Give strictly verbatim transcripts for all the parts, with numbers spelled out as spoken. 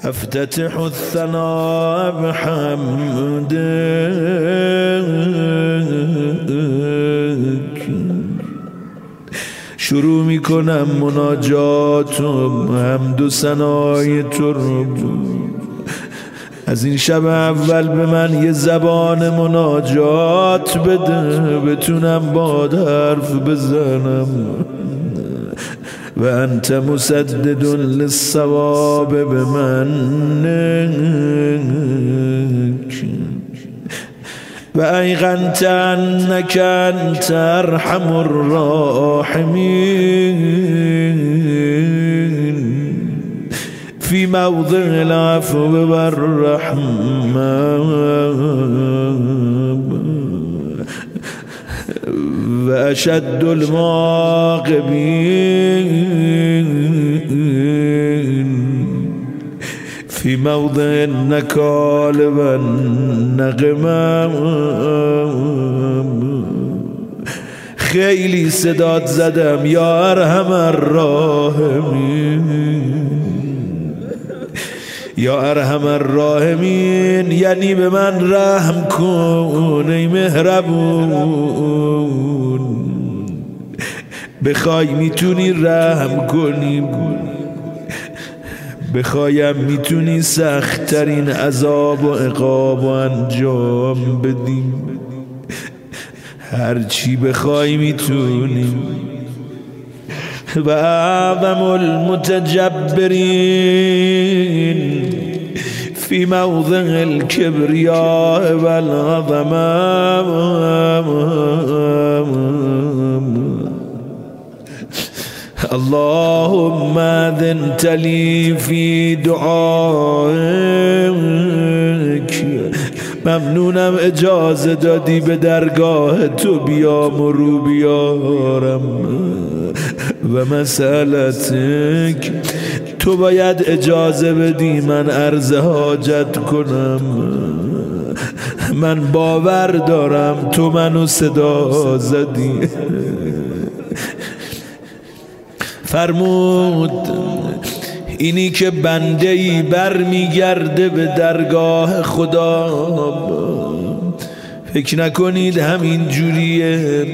افتتح الثناء بحمدك شروع میکنم مناجاتم حمد و ثنای تو رو. از این شب اول به من یه زبان مناجات بده بتونم با حرف بزنم. و انت مسدد للصواب بمنک و ایقنت انک انت ارحم الراحمین فی موضع العفو والرحمة و اشد المعاقبین فی موضع النکال و النقمة. خیلی صدات زدم یا ارحم الراحمین یا ارحم الراحمین، یعنی به من رحم کن ای مهربون. بخوای میتونی رحم کنی، بخوایم میتونی سخت ترین عذاب و عقاب و انجام بدی. هرچی بخوای میتونی. و اعظم المتجبرین فی موضع الکبریاء والعظمة اللهم اذنت لی فی دعائک. ممنونم اجازه دادی به درگاه تو بیام و رو بیارم. و مسئلتک، تو باید اجازه بدی من عرض حاجت کنم. من باور دارم تو منو صدا زدی. فرمود اینی که بنده ای بر میگرده به درگاه خدا، فکر نکنید همین جوریه.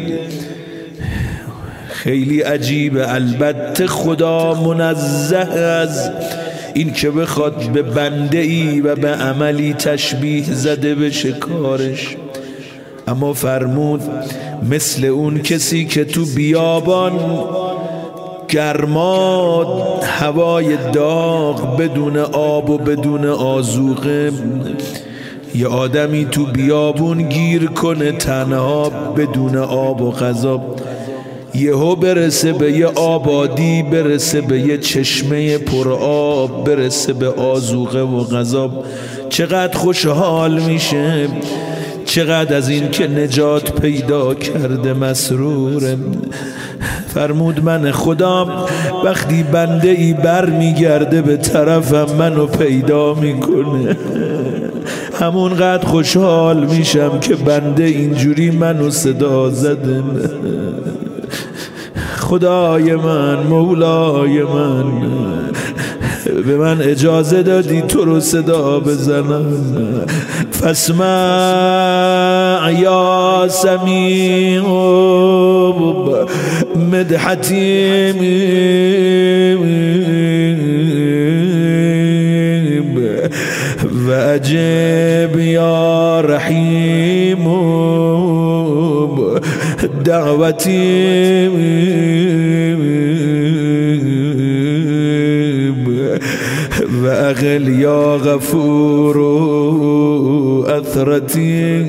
خیلی عجیبه. البته خدا منزه از این که بخواد به بنده ای و به عملی تشبیه زده بشه کارش، اما فرمود مثل اون کسی که تو بیابان گرما هوای داغ بدون آب و بدون آذوقه، یه آدمی تو بیابون گیر کنه تنها بدون آب و غذا، یهو برسه به یه آبادی، برسه به یه چشمه پر آب، برسه به آذوقه و غذا، چقدر خوشحال میشه، چقدر از این که نجات پیدا کرده مسروره. فرمود من خدا وقتی بنده ای بر میگرده به طرفم منو پیدا میکنه، همونقدر خوشحال میشم که بنده اینجوری منو صدا زده. خدای من، مولای من، به من اجازه دادی تو رو صدا بزنم. فاسمع یا سمیع مدحتی و اجب یا رحیم دعوتی و اغل یا غفور اثرتی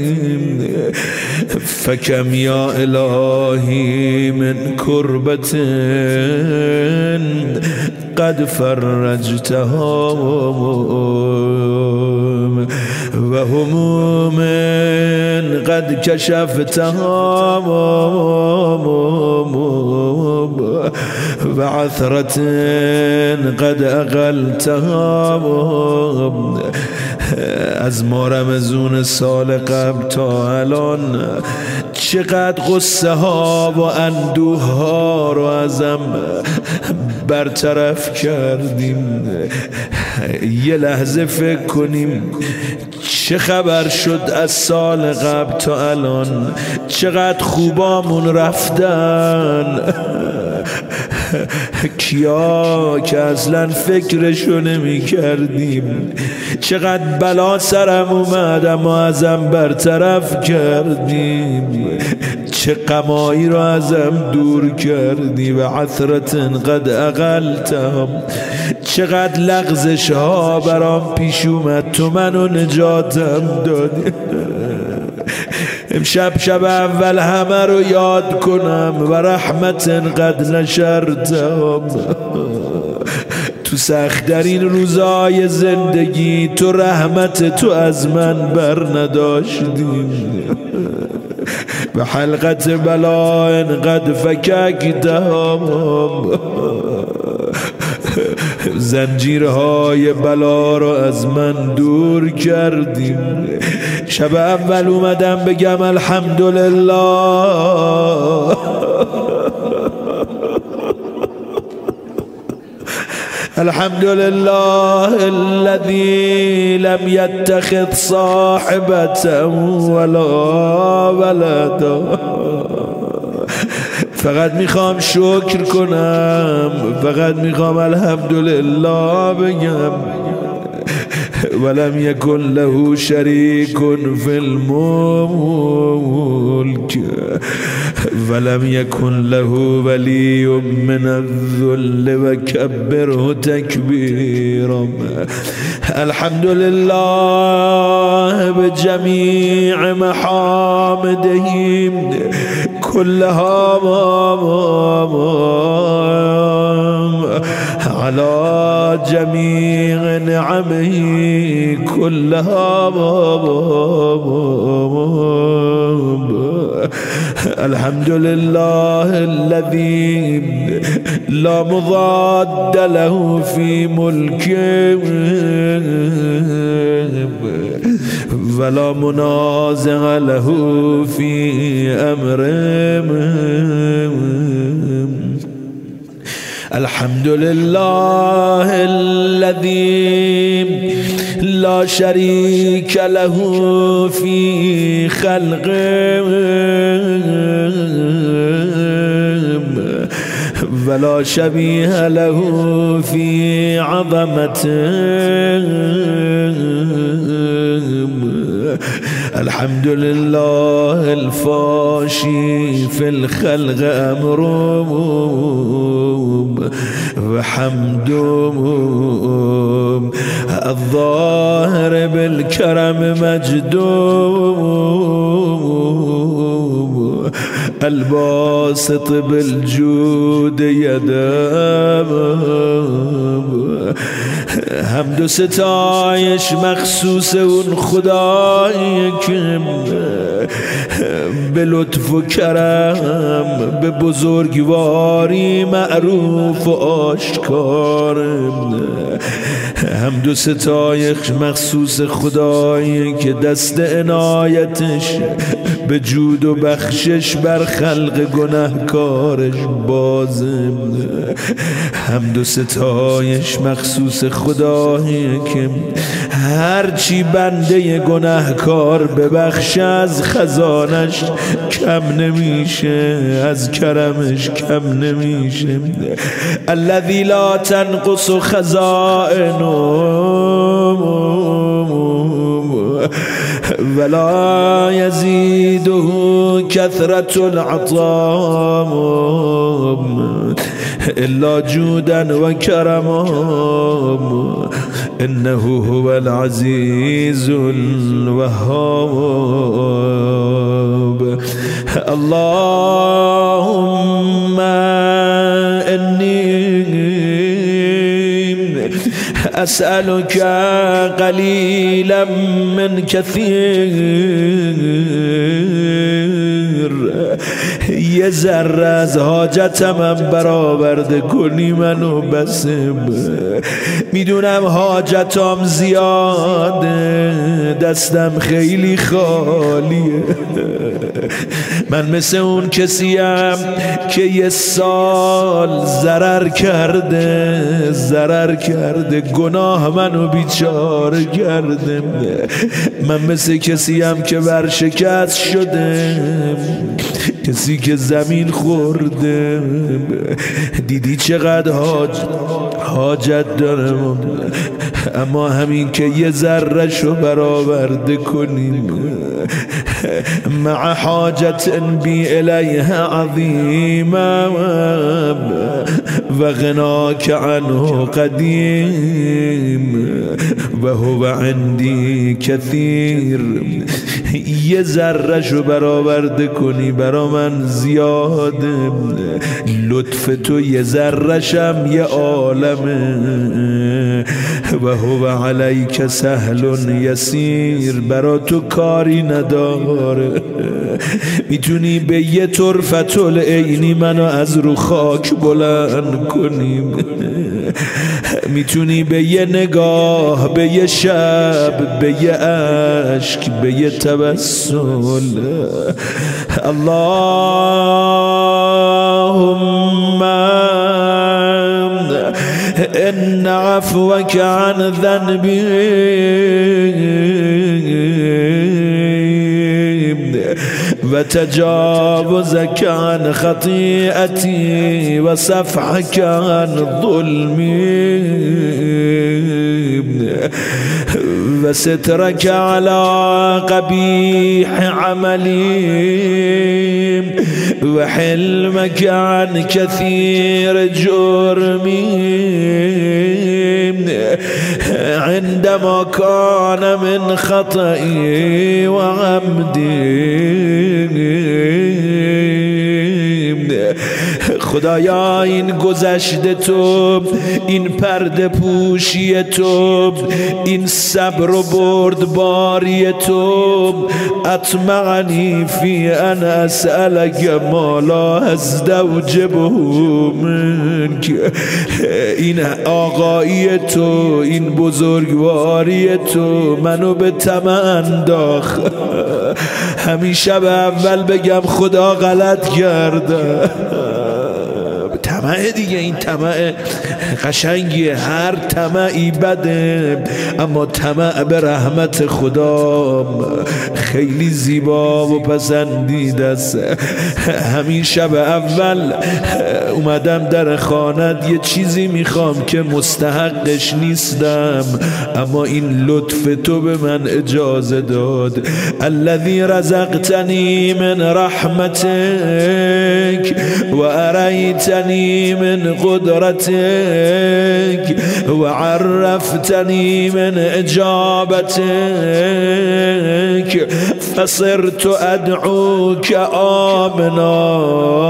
فکم یا الهی من کربت قد فرجتها و هموم قد کشفتها و عثرت قد اقلتها. از ما رمضون سال قبل تا الان چقدر غصه ها و اندوه ها رو ازم برطرف کردیم. یه لحظه فکر کنیم چه خبر شد از سال قبل تا الان، چقدر خوبامون رفتن، کیا که اصلا فکرشو نمی کردیم، چقدر بلا سرم اومد اما ازم برطرف کردیم، چه غمایی رو ازم دور کردی و عثرت قد اقلتم، چقدر لغزش ها برام پیش اومد تو منو نجاتم دادی. امشب شب اول همه رو یاد کنم و رحمت قد نشرتم، تو سخت‌ترین روزای زندگی تو رحمت تو از من بر نداشتیم، و حلقت بلا قد فککتم، زنجیرهای بلا رو از من دور کردیم. شب اول اومدم بگم الحمدلله، الحمد لله الذي لم يتخذ صاحبة ولا ولدا. فقط میخوام شکر کنم، فقط میخوام الحمدلله بگم. ولم يكن له شريك في الملك ولم يكن له ولي من الذل وكبره تكبيرا. الحمد لله بجميع محامده كلها على جميع نعمه كلها. الحمد لله الذي لا مضاد له في ملكه ولا منازع له في أمره. الحمد لله الذي لا شريك له في خلقه ولا شبيه له في عظمته. الحمد لله الفاشي في الخلق أمره وحمده الظاهر بالكرم مجده الباسط بالجود يده. حمد و ستایش مخصوص اون خدایی که به لطف و کرم به بزرگواری معروف و آشکار. حمد و ستایش مخصوص خدایی که دست عنایتش به جود و بخشش بر خلق گناهکارش بازم. حمد و ستایش مخصوص خدایی که هرچی بنده گناهکار ببخش از خزانش کم نمیشه، از کرمش کم نمیشه. الذی لا تنقص خزائنه ولا يزيده كثرة العطاء إلا جودا وكرما. إنه هو العزيز الوهاب. اللهم إني أسألك قليلا من كثير یه ذره از حاجتم هم برآورده کنی منو بسم. میدونم حاجتام زیاده، دستم خیلی خالیه. من مثل اون کسیم که یه سال ضرر کرده ضرر کرده گناه منو بیچاره کرده. من مثل کسیم که ورشکست شده، کسی که زمین خورده. دیدی چقدر حاج حاجت دارم، اما همین که یه ذره شو برآورده کنیم. مع حاجت بی الیه عظیما و غناک عنه قدیم و هو عندی کثیر. یه ذره شو برآورده کنی برا من زیاده. لطف تو یه ذره شم یه عالمه. و هو علیک سهل یسیر، برا تو کاری نداره. میتونی به یه طرفت العینی منو از رو خاک بلند کنیم. میتونی به یه نگاه، به یه شب، به یه عشق، به یه تبسل. اللهم ان عفوك عن ذنبي وتجاوزك عن خطيئتي وصفحك عن ظلمي وسترك على قبيح عملي وحلمك عن كثير جرمي عندما كان من خطئي وعمدي. خدایا این گذشته تو، این پرده پوشی تو، این صبر و بردباری تو، اطمعنی فی ان اسألک ما لا استوجبه منک. این آقایی تو، این بزرگواری تو منو به طمع انداخت. همیشه به اول بگم خدا غلط کرده. طمع دیگه، این طمع قشنگیه، هر طمعی بده، اما طمع به رحمت خدا خیلی زیبا و پسندیده است. همین شب اول اومدم در خانت یه چیزی میخوام که مستحقش نیستم، اما این لطف تو به من اجازه داد. الذی رزقتنی من رحمتک و اریتنی من قدرتك وعرفتني من اجابتك فصرت ادعوك آمنا.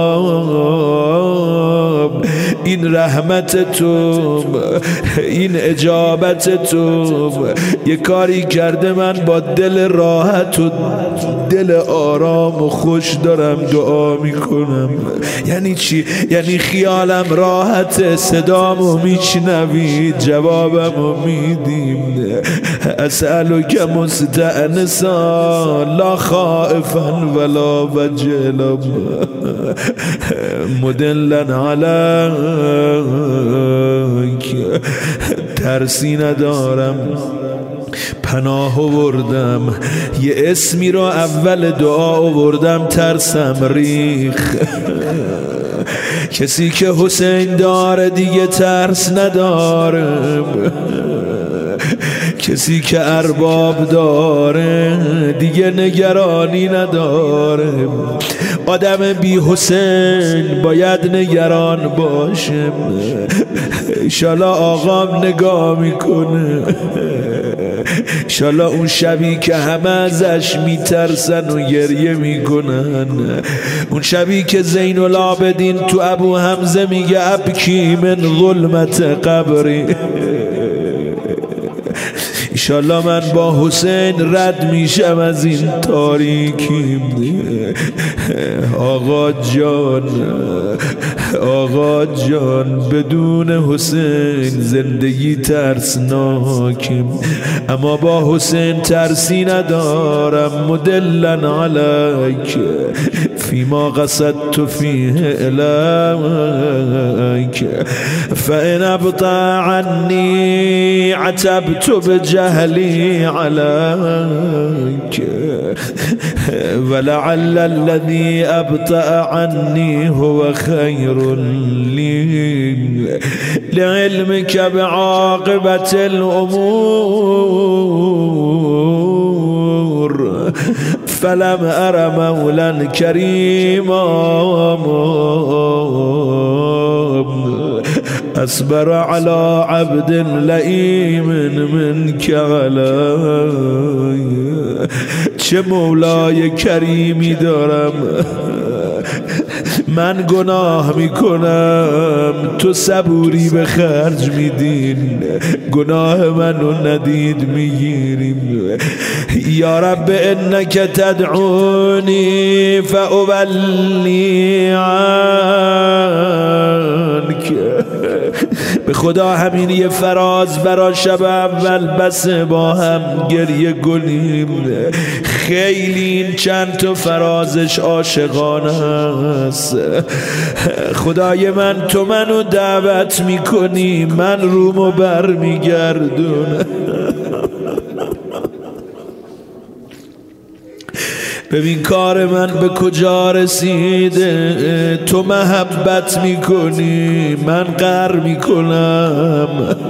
این رحمت تو، این اجابت تو یه کاری کرده من با دل راحت و دل آرام و خوش دارم دعا میکنم. یعنی چی؟ یعنی خیالم راحت، صدامو میشنوی، جوابمو میدیم. اسألک مستأنسا لا خائفا ولا وجلا مدلا علیک. ترسی ندارم، پناه آوردم، یه اسمی رو اول دعا آوردم، ترسم ریخ. کسی که حسین داره دیگه ترس نداره، کسی که ارباب داره دیگه نگرانی نداره. آدم بی حسین باید نگران باشه. انشالله آقام نگاه میکنه، انشالله اون شبی که همه ازش میترسن و گریه میکنن، اون شبی که زین العابدین تو ابو حمزه میگه ابکی من ظلمت قبری، انشالله من با حسین رد میشم از این تاریکی. آقا جان آقا جان بدون حسین زندگی ترسناکیم، اما با حسین ترسی ندارم. مدلن علیک فیما قصدت فیه الیک فإن ابطأ عنی عتبت بجهلی علیک ولعل الذي ابطأ عني هو خير لي لعلمك بعاقبة الأمور فلم أر مولا كريما أصبر على عبد لئيم منك علي. چه مولای کریمی دارم، من گناه میکنم تو صبوری به خرج میدین، گناه منو ندید میگیریم. یا رب انک تدعونی فاولی عنک. به خدا همین یه فراز برا شب اول بس با هم گریه گلیم. خیلی این چند تا فرازش عاشقانه است. خدای من تو منو دعوت میکنی، من رومو بر میگردونم. ببین کار من به کجا رسیده، تو محبت میکنی من قهر میکنم.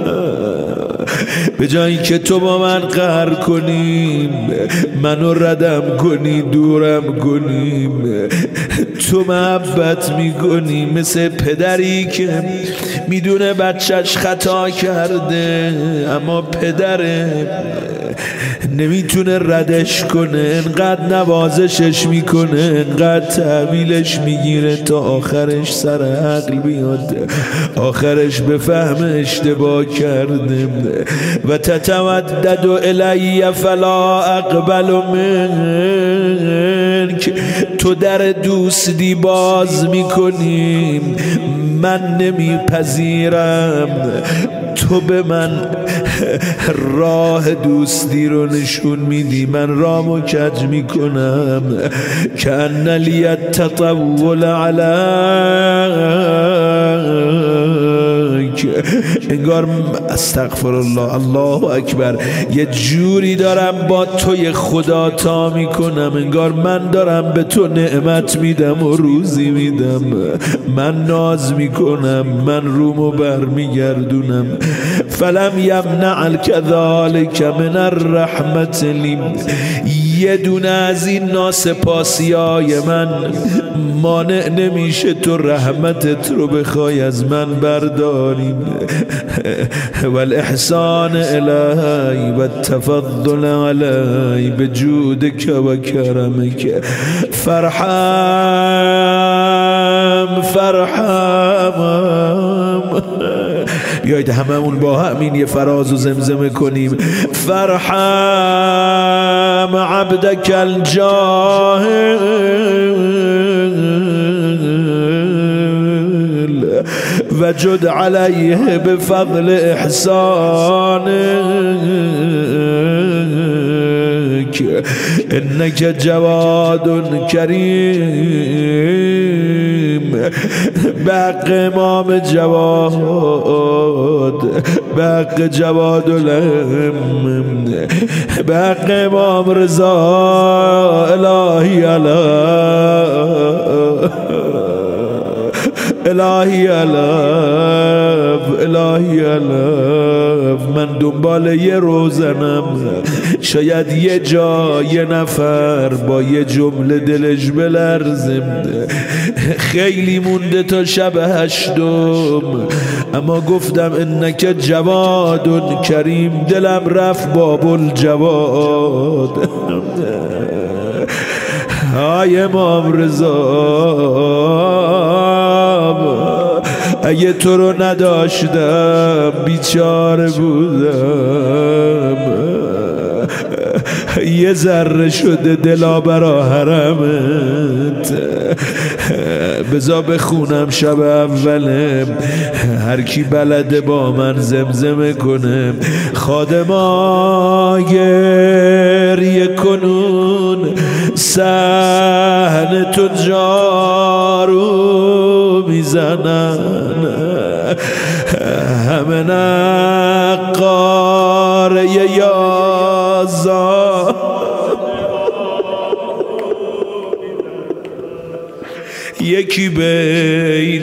به جایی که تو با من قهر کنی، منو ردم کنی، دورم کنی، تو محبت میکنی. مثل پدری که میدونه بچهش خطا کرده اما پدره نمیتونه ردش کنه، انقدر نوازشش میکنه، انقدر تحویلش میگیره تا آخرش سر عقل بیاد، آخرش بفهم اشتباه کرده. و تتودد الی فلا اقبل منک، تو در دوستی باز میکنی من نمیپذیرم، تو به من راه دوستی رو نشون میدی، من رامو کج میکنم. کأن لی التطول علیک، انگار استغفر الله الله اکبر یه جوری دارم با توی خدا تا میکنم، انگار من دارم به تو نعمت میدم و روزی میدم، من ناز میکنم، من رومو بر میگردونم. فلم یمنع كذلك من الرحمت لی، یه دونه از این ناسپاسیای من مانع نمیشه تو رحمتت رو بخوای از من برداری. والاحسان الی و التفضل علی بجودک و کرمک فرحم فرحم. بیایید هممون با همین یه فراز و زمزمه کنیم. فرحم عبدک الجاهل وجد علیه بفضل احسانک انک جواد کریم. بق امام جواد، بق جواد الهم، بق امام رضا الهی الله الهی علف الهی علف. من دنبال یه روزنم، شاید یه جا یه نفر با یه جمله دلش بلرزم. خیلی مونده تا شب هشتم، اما گفتم انک جواد کریم، دلم رفت باب الجواد. های امام رضا اگه تو رو نداشتم بیچاره بودم. یه ذره شده دلا برا حرمت. بذار بخونم شب اوله، هر کی بلده با من زمزمه کنه. خادما گریه کنون صحن تجارو میزنن، همه نقاره یازا یکی بین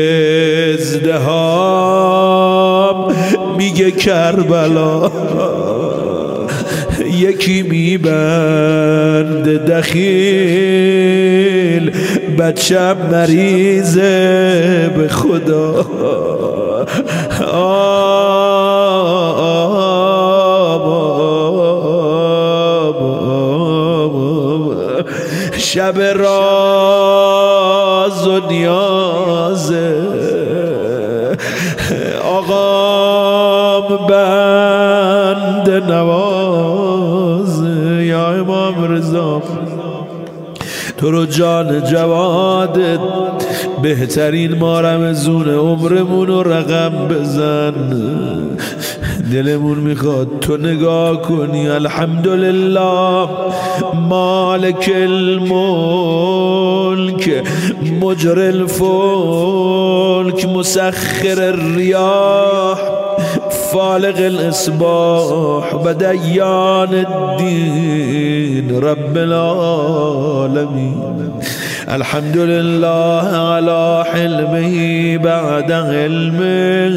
ازدهام میگه کربلا، یکی میبنده دخیل بچم مریضه به خدا. شب راز و نیازه، آقام بند نوازه. یا امام رضا تو رو جان جوادت بهترین ما رمزون عمرمون رو رقم بزن. دلمون میخواد تو نگاه کنی. الحمدلله مالک الملک مجر الفلک مسخر الریاح فالق الاصباح بدیان الدین رب العالمین. الحمد لله على حلمه بعد علمه،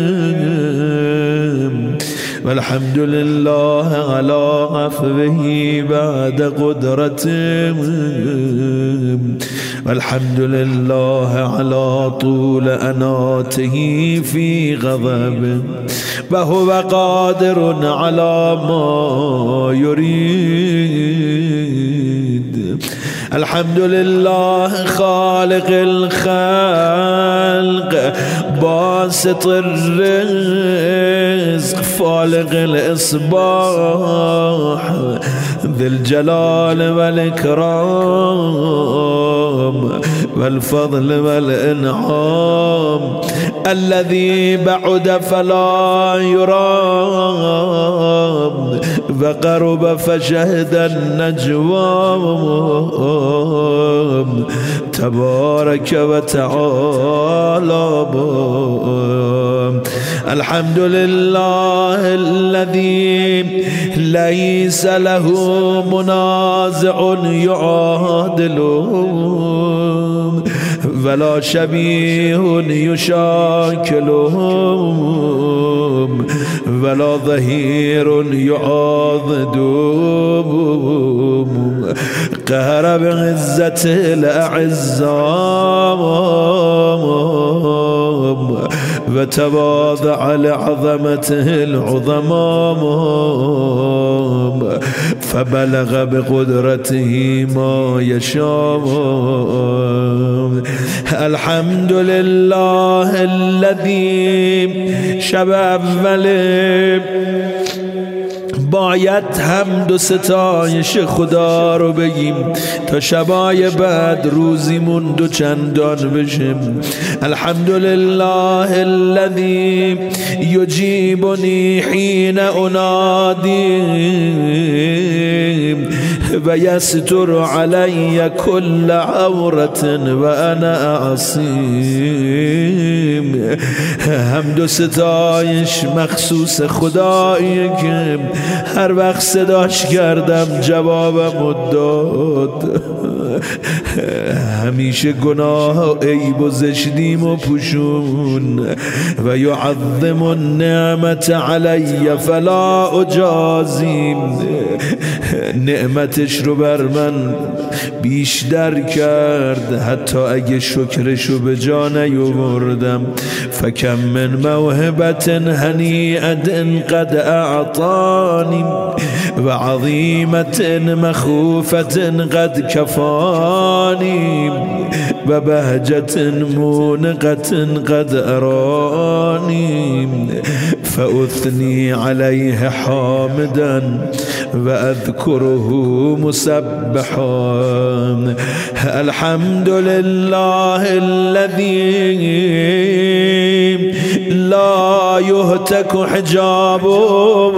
والحمد لله على عفوه بعد قدرته، والحمد لله على طول أناته في غضبه، وهو قادر على ما يريد. الحمد لله خالق الخلق باسط الرزق فالق الإصباح ذي الجلال والإكرام والفضل والإنعام، الذي بعد فلا يرام وقرب فشهد النجوام، تبارك وتعالى. الحمد لله الذي ليس له منازع يعادله ولا شبيه يشاكلهم ولا ظهير يعاضدهم. قهر بعزة الأعزام وتواضع لعظمته العظمام، فبلغ بقدرته ما يشاء. الحمد لله الذي شب اول باید حمد و ستایش خدا رو بگیم تا شبای بعد روزیمون دو چندان بشیم. الحمدلله الذی یجیبنی حین انادی و یستر علی کل عورت و انا اعصیم. حمد و ستایش مخصوص خدایی که هر وقت صداش کردم جوابم داد. همیشه گناه و عیب و زشتیم و پوشون و یعظم النعمت علی فلا اجازیم. نعمتش رو بر من بیشتر کرد حتی اگه شکرشو به جا نیاوردم. فکم من موهبت هنیئت قد اعطانی وعظيمة مخوفة قد كفاني وبهجة مونقة قد أراني فأثني عليه حامدا وأذكره مسبحا الحمد لله الذي لا يهتك حجابه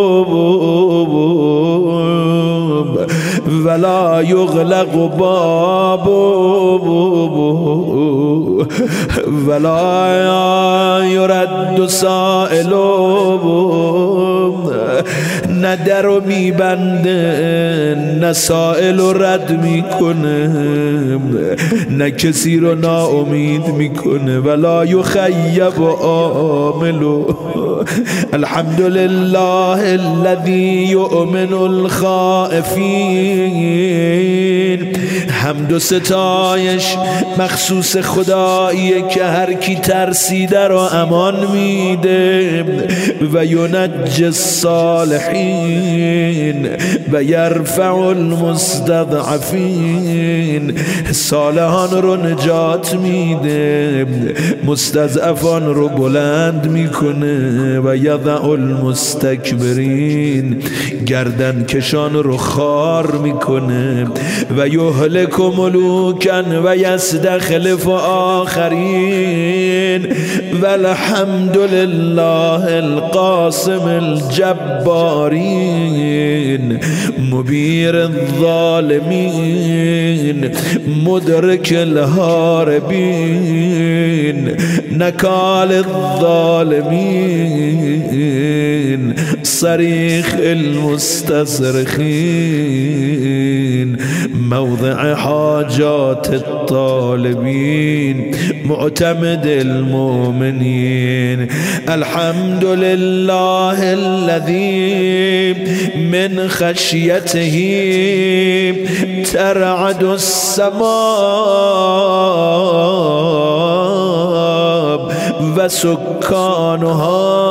ولا يغلق بابه ولا يرد سائله نه درو میبنده نه سائل و رد میکنه نه کسی رو ناامید میکنه ولا یخیب عامل الحمد لله الذي يؤمن الخائفين حمد و ستایش مخصوص خداییه که هر کی ترسیده رو امان میده و ینجی الصالحین و یرفع المستضعفین صالحان رو نجات میده مستضعفان رو بلند میکنه و یضع المستکبرین گردن کشان رو خار میکنه و یهلک ملوکا و یستخلف آخرین والحمد لله القاسم الجبارین مبیر الظالمین مدرک الهاربین نکال الظالمین صریخ المستصرخین موضع حاجات الطالبين معتمد المؤمنين الحمد لله الذي من خشيته ترعد السماء وسكانها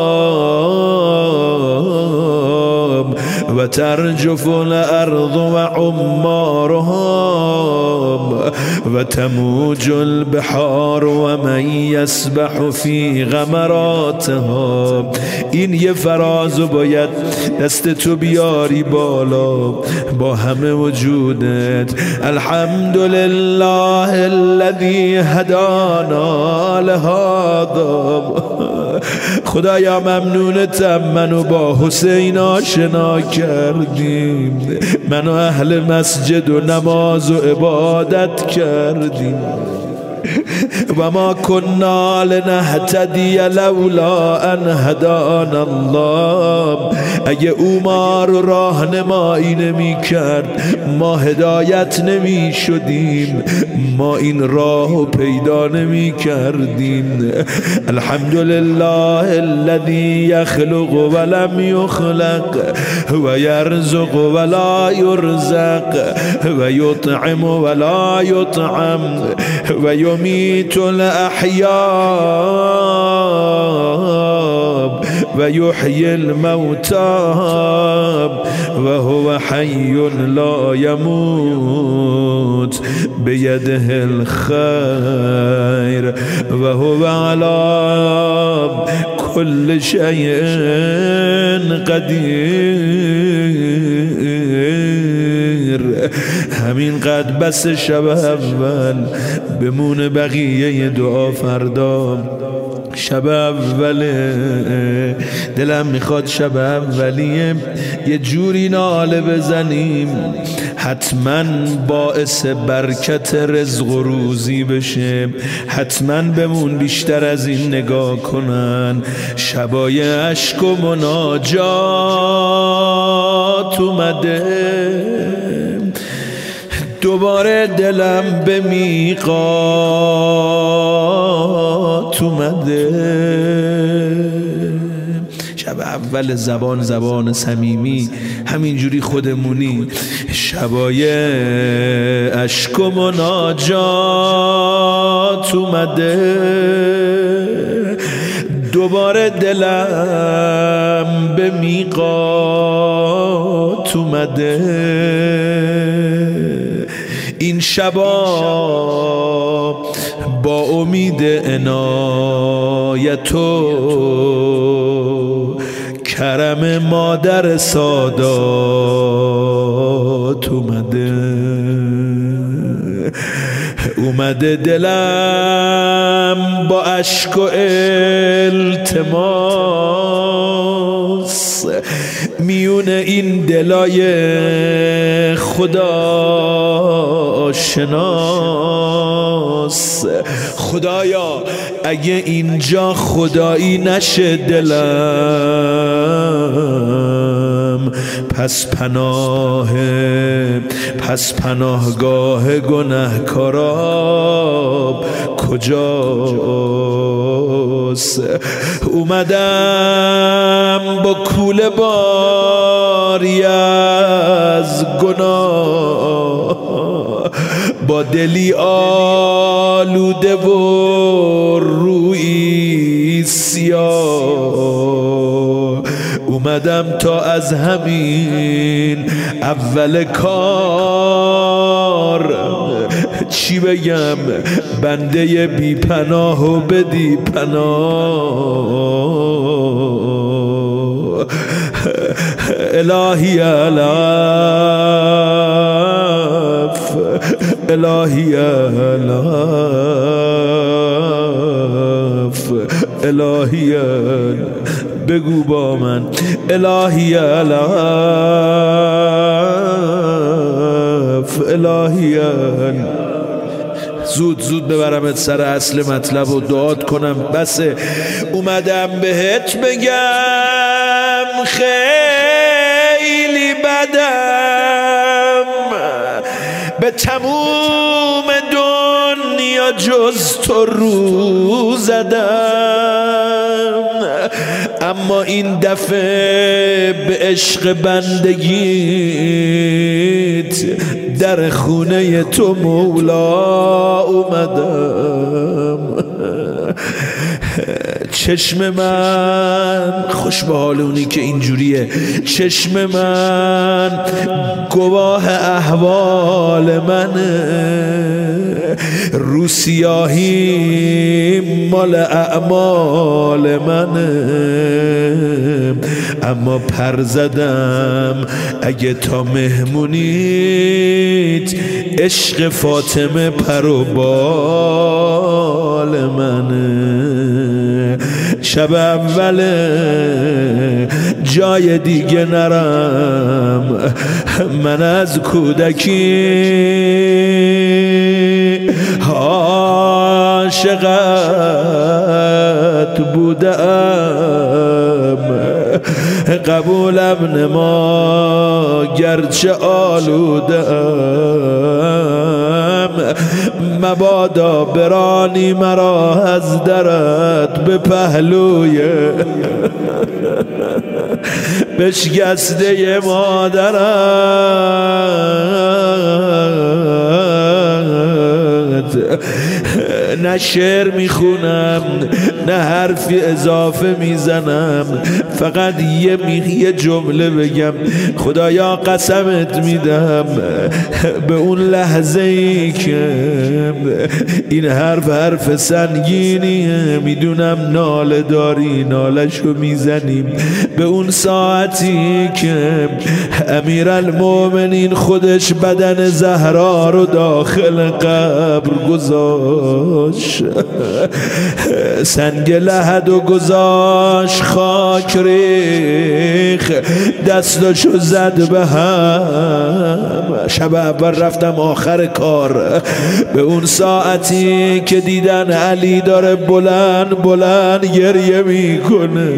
وترجف الأرض وعمارها وتموج البحار ومن يسبح في غمراتها این یه فرازو باید دست تو بیاری بالا با همه وجودت الحمد لله الذي هدانا لهذا خدایا ممنونتم منو با حسین آشنا کردیم منو اهل مسجد و نماز و عبادت کردیم و ما كنا لنهتدی لولا ان هدانا الله اگه او ما رو راهنمایی نمی کرد ما هدایت نمی شدیم ما این راهو پیدا نمی کردیم الحمد لله الذي يخلق ولم يخلق و يرزق ولا يرزق و يطعم ولا يطعم و يميت الأحياء ويحيي الموتى وهو حي لا يموت بيده الخير وهو على كل شيء قدير همین قد بس شب اول بمونه بقیه دعا فردا شب اوله دلم میخواد شب اولیه یه جوری ناله بزنیم حتما باعث برکت رزق و روزی بشه حتما بمون بیشتر از این نگاه کنن شبای عشق و مناجات اومده دوباره دلم به میقات اومده شب اول زبان زبان صمیمی همینجوری خودمونی شبای اشک و مناجات اومده دوباره دلم به میقات اومده، این شبا با امید عنایت و کرم مادر سادات اومده. اومده دلم با اشک و التماس میون این دلای خدا شناس. خدایا اگه اینجا خدایی نشه دلم، پس پناه پس پناهگاه گنهکارا کجاست؟ اومدم با کوله باری از گناه، با دلی آلوده و روی سیاه. اومدم تا از همین اول کار چی بگم، بنده بی پناه و بدی پناه. الهی الاف، الهی الاف، الهی الاف، بگو با من الهی الاف، الهی الاف. زود زود ببرمت سر اصل مطلب و دعات کنم بسه. اومدم بهت بگم خیلی بدم، به تموم دنیا جز تو رو زدم، اما این دفعه به عشق بندگیت در خونه تو مولا اومدم. چشم من خوش به حال اونی که اینجوریه، چشم من گواه احوال منه، رو سیاهی مال اعمال منه، اما پر زدم اگه تا مهمونیت عشق فاطمه پر و بال منه. شب اوله جای دیگه نرم، من از کودکی عاشقت بودم، قبولم نما گرچه آلودم، مبادا برانی مرا از درت به پهلوی بشکسته مادرت. نه شعر میخونم نه حرفی اضافه میزنم، فقط یه می یه جمله بگم. خدایا قسمت میدم به اون لحظه ای که این حرف حرف سنگینیه، میدونم ناله داری نالشو میزنیم، به اون ساعتی که امیرالمومنین خودش بدن زهرا رو داخل قبر گذاشت، سنگ لحد و گذاشت خاک ریخ، دستاشو زد به هم. شب اول رفتم آخر کار، به اون ساعتی که دیدن علی داره بلند بلند گریه میکنه.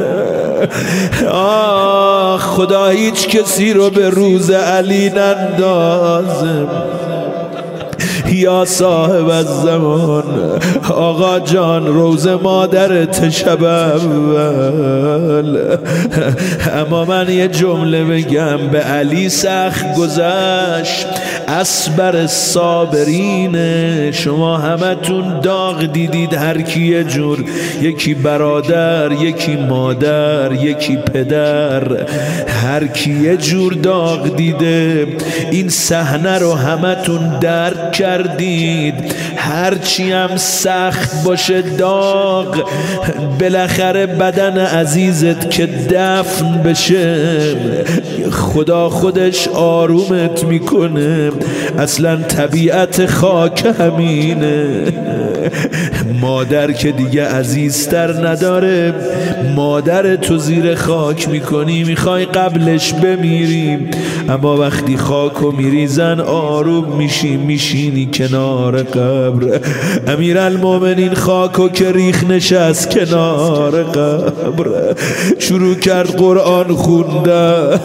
آه خدا هیچ کسی رو به روز علی نندازه، یا صاحب الزمان. آقا جان روز مادرت شب اول. اما من یه جمله بگم، به علی سخت گذشت اصبر الصابرین. شما همتون داغ دیدید، هر کی یه جور، یکی برادر، یکی مادر، یکی پدر، هر کی یه جور داغ دیده. این صحنه رو همتون درک کردید. هرچی هم سخت باشه داغ، بالاخره بدن عزیزت که دفن بشه خدا خودش آرومت میکنه. اصلا طبیعت خاک همینه. مادر که دیگه عزیزتر نداره، مادر تو زیر خاک میکنی، میخوای قبلش بمیریم، اما وقتی خاکو میریزن آروم میشی، میشینی کنار قبر. امیرالمومنین خاکو که ریخ نشست کنار قبر، شروع کرد قرآن خونده.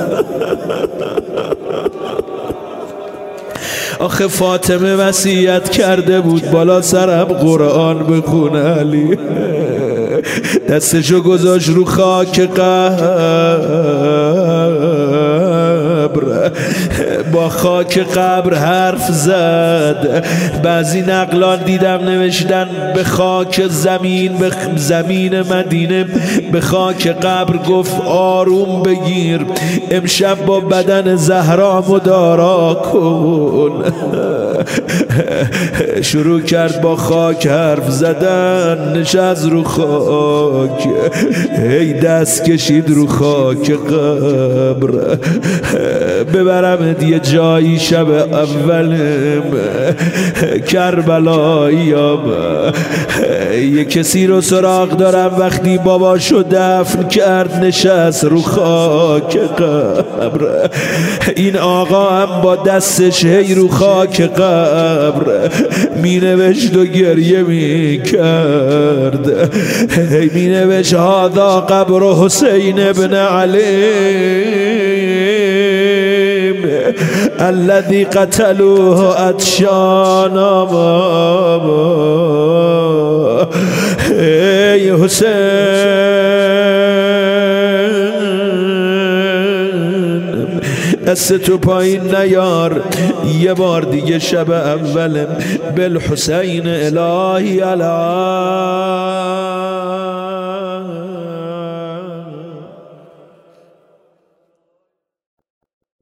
آخه فاطمه وصیت کرده بود بالا سرم قرآن بخونه. علی دستشو گذاشت رو خاک قبر، با خاک قبر حرف زد. بعضی نقلان دیدم نوشتن به خاک زمین، به زمین مدینه، به خاک قبر گفت آروم بگیر، امشب با بدن زهرا مدارا کن. شروع کرد با خاک حرف زدن، نشست رو خاک، هی دست کشید رو خاک قبر. ببرم یه جایی شب اولم کربلاییام، یه کسی رو سراغ دارم وقتی باباشو دفن کرد نشست رو خاک قبر. این آقا هم با دستش هی رو خاک قبر می نوشت و گریه می کرد، هی می نوشت هذا قبر حسین ابن علی الذي قتلوه عطشانا. ای حسین دست تو پایین نیار، یه بار دیگه شب اولم بالحسین الهی علی